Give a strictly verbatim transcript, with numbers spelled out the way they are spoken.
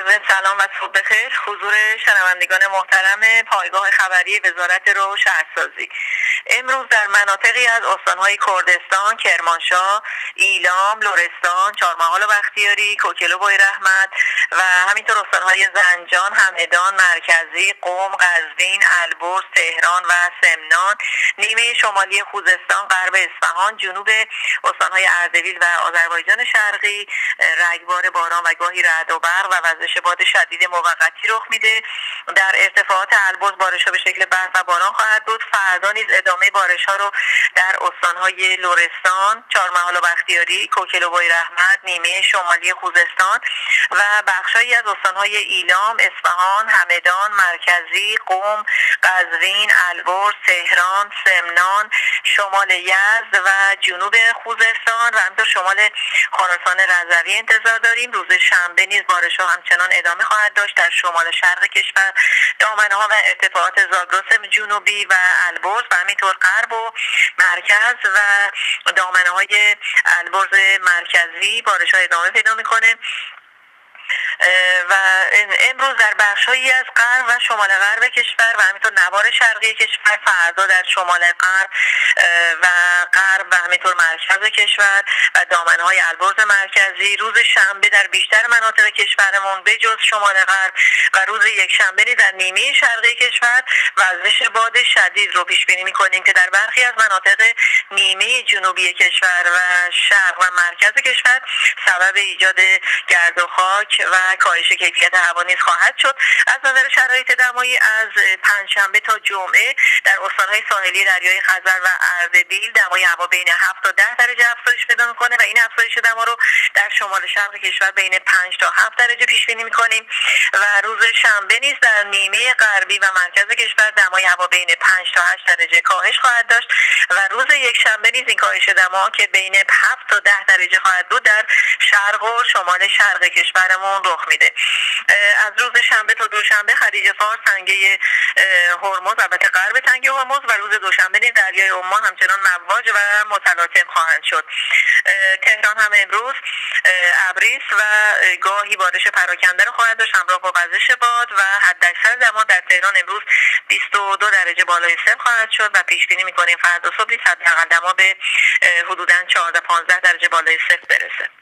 ضمن سلام و صبح بخیر حضور شنوندگان محترم پایگاه خبری وزارت راه و شهرسازی. امروز در مناطقی از استانهای کردستان، کرمانشاه، ایلام، لرستان، چهارمحال و بختیاری، کوکل و بویراحمد و همینطور استانهای زنجان، همدان، مرکزی، قم، قزوین، البرز، تهران و سمنان، نیمه شمالی خوزستان، غرب اصفهان، جنوب استانهای اردبیل و آذربایجان شرقی رگبار باران و گاهی رعد و برق و وزش باد شدید موقتی رخ میده. در ارتفاعات البرز بارش‌ها به شکل برف و باران خواهد بود. فردا نیز ادامه بارش‌ها رو در استان‌های لرستان، چهارمحال و بختیاری، کوکل و بویراحمد، نیمه شمالی خوزستان و بخشایی از استان‌های ایلام، اصفهان، همدان، مرکزی، قم، قزوین، البرز، تهران، سمنان، شمال یزد و جنوب خوزستان و همینطور شمال خراسان رضوی انتظار داریم. روز شنبه نیز بارش‌ها همچنان ادامه خواهد داشت در شمال شرق کشور، دامنه‌ها و ارتفاعات زاگرس جنوبی و البرز و همینطور غرب و مرکز و دامنه‌های البرز مرکزی بارش‌ها ادامه پیدا می‌کنه. و امروز در بخش‌هایی از غرب و شمال غرب کشور و همینطور نوار شرقی کشور، فردا در شمال غرب و غرب و همینطور مرکز کشور و دامنه‌های البرز مرکزی، روز شنبه در بیشتر مناطق کشورمون به جز شمال غرب و روز یک شنبه در نیمه شرقی کشور وزش باد شدید رو پیش بینی می‌کنیم که در برخی از مناطق نیمه جنوبی کشور و شرق و مرکز کشور سبب ایجاد گرد و خاک و کاهش کیفیت هوا نیز خواهد شد. از نظر شرایط دمایی از پنجشنبه تا جمعه در استان‌های ساحلی دریای خزر و اردبیل دمای هوا بین هفت تا ده درجه افزایش پیدا می‌کنه و این افزایش دما رو در شمال شرق کشور بین پنج تا هفت درجه پیش بینی می‌کنیم و روز شنبه نیز در نیمه غربی و مرکز کشور دمای هوا بین پنج تا هشت درجه کاهش خواهد داشت و روز یک شنبه نیز این کاهش دما که بین هفت تا ده درجه خواهد بود در شرق و شمال شرق کشورمون رخ میده. از روز شنبه تا دوشنبه خلیج فارس، تنگه هرمز، البته غرب تنگه هرمز و روز دوشنبه نیز دریای عمان همچنان مواج و متلاطم خواهند شد. تهران هم امروز ابریست و گاهی بارش پراکنده رو خواهد داشت همراه با وزش باد و حداکثر دما در تهران امروز بیست و دو درجه بالای صفر خواهد شد و پیش بینی می‌کنیم فردا صبح حداقل دما به حدوداً چهارده پانزده درجه بالای صفر برسه.